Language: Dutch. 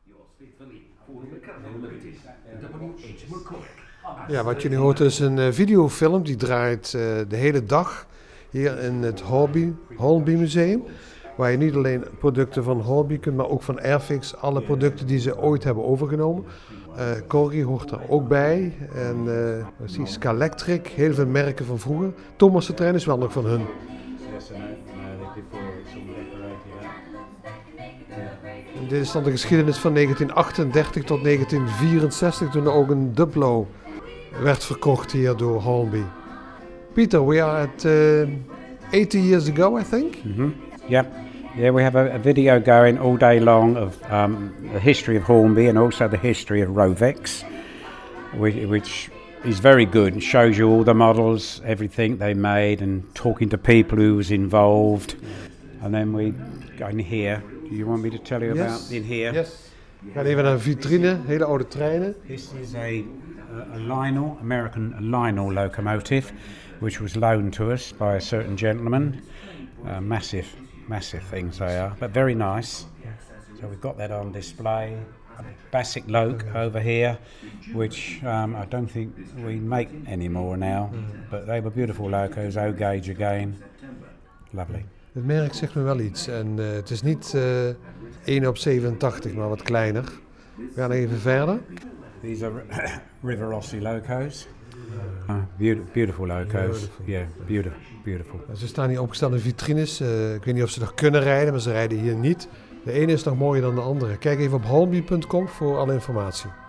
Ja, wat je nu hoort is een videofilm die draait de hele dag hier in het Holnby Museum. Waar je niet alleen producten van Holnby kunt, maar ook van Airfix. Alle producten die ze ooit hebben overgenomen. Corgi hoort er ook bij. En Scalectric, heel veel merken van vroeger. Thomas de trein is wel nog van hun. En dit is dan de geschiedenis van 1938 tot 1964, toen er ook een Duplo werd verkocht hier door Holnby. Peter, we are at 80 years ago, I think. Mm-hmm. Yeah, we have a video going all day long of the history of Hornby and also the history of Rovex, which is very good. It shows you all the models, everything they made, and talking to people who was involved. And then we go in here. Do you want me to tell you about in here? Yes. We gaan even naar een vitrine, hele oude treinen. This is a Lionel, American Lionel locomotive, which was loaned to us by a certain gentleman. Massive things they are, but very nice. So we've got that on display. Basic Loke over here, which I don't think we make anymore now, but they were beautiful locos, O-gauge again. Lovely. Het merk zegt me wel iets en het is niet 1 op 87, maar wat kleiner. We gaan even verder. These are River Rossi locos. Beautiful locos. Yeah, beautiful. Ze staan hier opgesteld in vitrines. Ik weet niet of ze nog kunnen rijden, maar ze rijden hier niet. De ene is nog mooier dan de andere. Kijk even op holnby.com voor alle informatie.